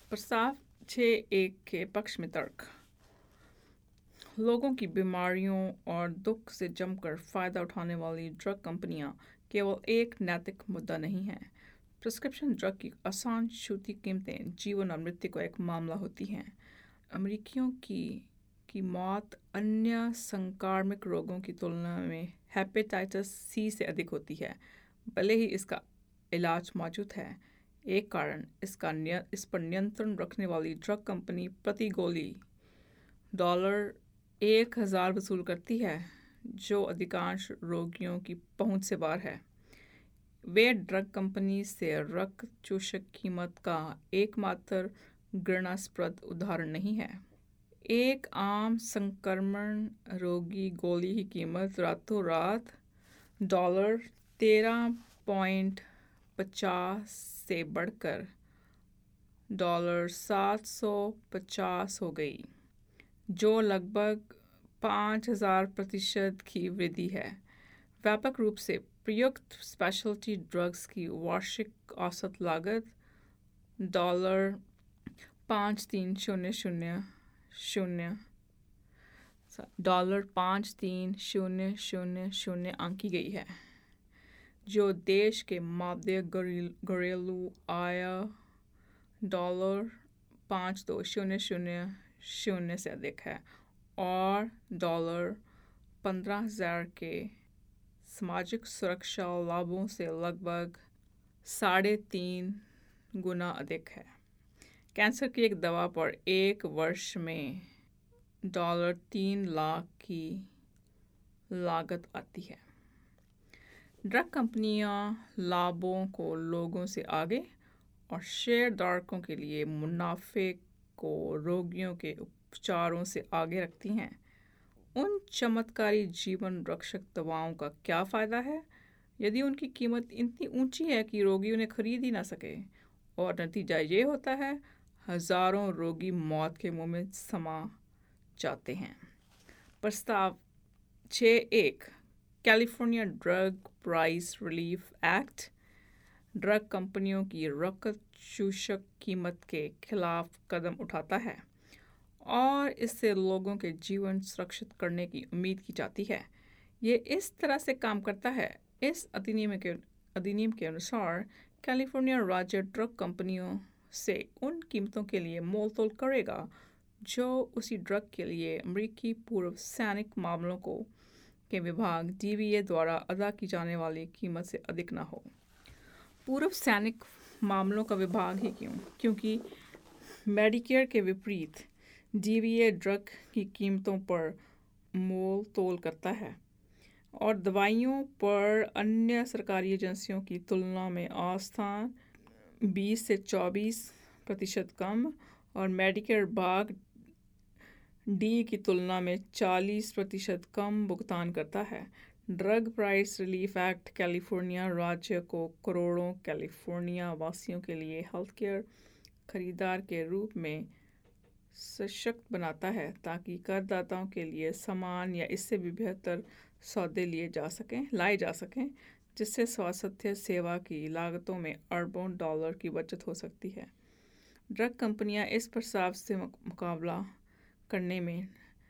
प्रस्ताव 6.1 के पक्ष में तर्क। लोगों की बीमारियों और दुख से जमकर फ़ायदा उठाने वाली ड्रग कंपनियां केवल एक नैतिक मुद्दा नहीं हैं। प्रिस्क्रिप्शन ड्रग की आसान छूती कीमतें जीवन और मृत्यु का एक मामला होती हैं। अमेरिकियों की मौत अन्य संक्रामक रोगों की तुलना में हेपेटाइटिस सी से अधिक होती है, भले ही इसका इलाज मौजूद है। एक कारण इस पर नियंत्रण रखने वाली ड्रग कंपनी प्रति गोली $1000 वसूल करती है, जो अधिकांश रोगियों की पहुंच से बाहर है। वे ड्रग कंपनी से रक्त चूषक कीमत का एकमात्र घृणास्पद उदाहरण नहीं है। एक आम संक्रमण रोगी गोली की कीमत रातों रात $13.50 से बढ़कर $750 हो गई, जो लगभग 5000% की वृद्धि है। व्यापक रूप से प्रयुक्त स्पेशलिटी ड्रग्स की वार्षिक औसत लागत $53000 आंकी गई है, जो देश के मादक घरेलू आय $5200 से अधिक है और $15,000 के सामाजिक सुरक्षा लाभों से लगभग 3.5 गुना अधिक है। कैंसर की एक दवा पर एक वर्ष में $3 लाख की लागत आती है। ड्रग कंपनियां लाभों को लोगों से आगे और शेयरधारकों के लिए मुनाफे को रोगियों के उपचारों से आगे रखती हैं। उन चमत्कारी जीवन रक्षक दवाओं का क्या फ़ायदा है यदि उनकी कीमत इतनी ऊंची है कि रोगी उन्हें खरीद ही ना सके, और नतीजा ये होता है हज़ारों रोगी मौत के मुंह में समा जाते हैं। प्रस्ताव 6.1 California drug price relief act drug कंपनियों की रक्त चूषक कीमत के खिलाफ कदम उठाता है और इससे लोगों के जीवन सुरक्षित करने की उम्मीद की जाती है। ये इस तरह से काम करता है। इस अधिनियम के अनुसार कैलिफोर्निया राज्य ड्रग कंपनियों से उन कीमतों के लिए मोल तोल करेगा जो उसी ड्रग के लिए अमेरिकी पूर्व सैनिक मामलों के विभाग DEA द्वारा अदा की जाने वाली कीमत से अधिक ना हो। पूर्व सैनिक मामलों का विभाग ही क्यों? क्योंकि मेडिकेयर के विपरीत DEA ड्रग की कीमतों पर मोल तोल करता है और दवाइयों पर अन्य सरकारी एजेंसियों की तुलना में औसतन 20 से 24% कम और मेडिकेयर भाग डी की तुलना में 40% कम भुगतान करता है। Drug price relief act California राज्य को करोड़ों कैलिफोर्निया वासियों के लिए हेल्थकेयर खरीदार के रूप में सशक्त बनाता है ताकि करदाताओं के लिए समान या इससे भी बेहतर सौदे लाए जा सकें, जिससे स्वास्थ्य सेवा की लागतों में अरबों डॉलर की बचत हो सकती है। ड्रग कंपनियां इस प्रस्ताव से मुकाबला करने में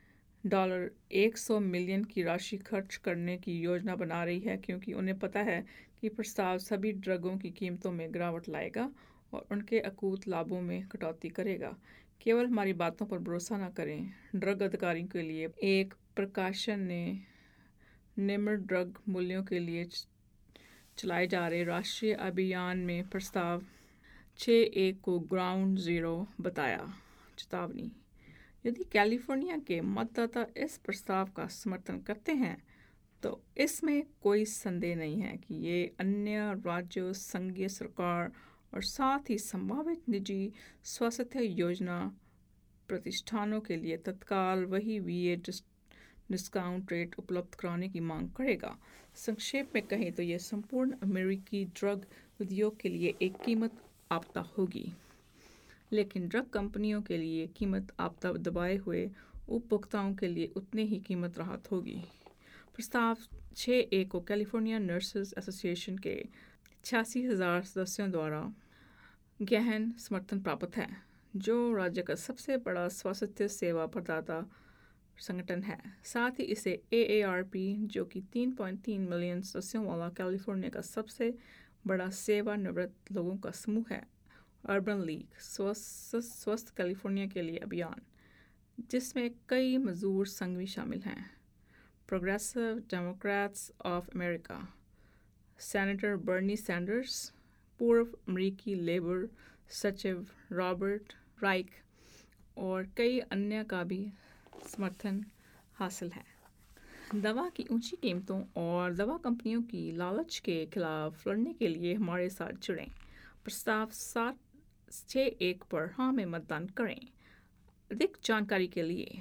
$100 मिलियन की राशि खर्च करने की योजना बना रही है, क्योंकि उन्हें पता है कि प्रस्ताव सभी ड्रगों की कीमतों में गिरावट लाएगा और उनके अकूत लाभों में कटौती करेगा। केवल हमारी बातों पर भरोसा न करें। ड्रग अधिकारियों के लिए एक प्रकाशन ने निम्न ड्रग मूल्यों के लिए चलाए जा रहे राष्ट्रीय अभियान में प्रस्ताव 6.1 को ग्राउंड ज़ीरो बताया। चेतावनी: यदि कैलिफोर्निया के मतदाता इस प्रस्ताव का समर्थन करते हैं तो इसमें कोई संदेह नहीं है कि ये अन्य राज्यों, संघीय सरकार और साथ ही संभावित निजी स्वास्थ्य योजना प्रतिष्ठानों के लिए तत्काल वही VA डिस्काउंट रेट उपलब्ध कराने की मांग करेगा। संक्षेप में कहें तो यह संपूर्ण अमेरिकी ड्रग उद्योग के लिए एक कीमत आपदा होगी, लेकिन ड्रग कंपनियों के लिए कीमत आपदा दबाए हुए उपभोक्ताओं के लिए उतनी ही कीमत राहत होगी। प्रस्ताव 6A को कैलिफोर्निया नर्सेज एसोसिएशन के 86,000 सदस्यों द्वारा गहन समर्थन प्राप्त है। जो राज्य का सबसे बड़ा स्वास्थ्य सेवा प्रदाता संगठन है। साथ ही इसे AARP, जो कि 3.3 मिलियन सदस्यों वाला कैलिफोर्निया का सबसे बड़ा सेवानिवृत्त लोगों का समूह है। अर्बन लीग स्वस्थ कैलिफोर्निया के लिए अभियान, जिसमें कई मजदूर संघ भी शामिल हैं। Progressive Democrats of America, senator Bernie Sanders, पूर्व अमेरिकी लेबर सचिव रॉबर्ट राइक और कई अन्य का भी समर्थन हासिल है। दवा की ऊंची कीमतों और दवा कंपनियों की लालच के खिलाफ लड़ने के लिए हमारे साथ जुड़ें। प्रस्ताव 761 पर हाँ में मतदान करें। अधिक जानकारी के लिए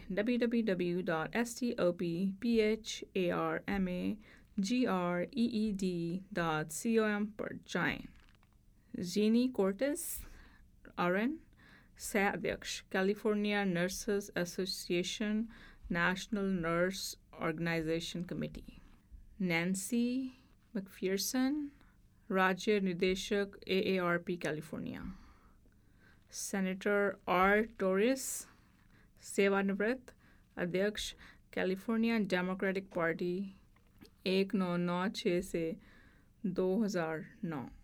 www.stopharmagreed.com पर जाएं। जीनी कोर्टेस RN, सह अध्यक्ष, California nurses association national nurse organisation committee. Nancy McPherson, राज्य निदेशक AARP California. Senator R Torres, सेवानिवृत्त अध्यक्ष, कैलिफोर्निया डेमोक्रेटिक पार्टी 1996 से 2009।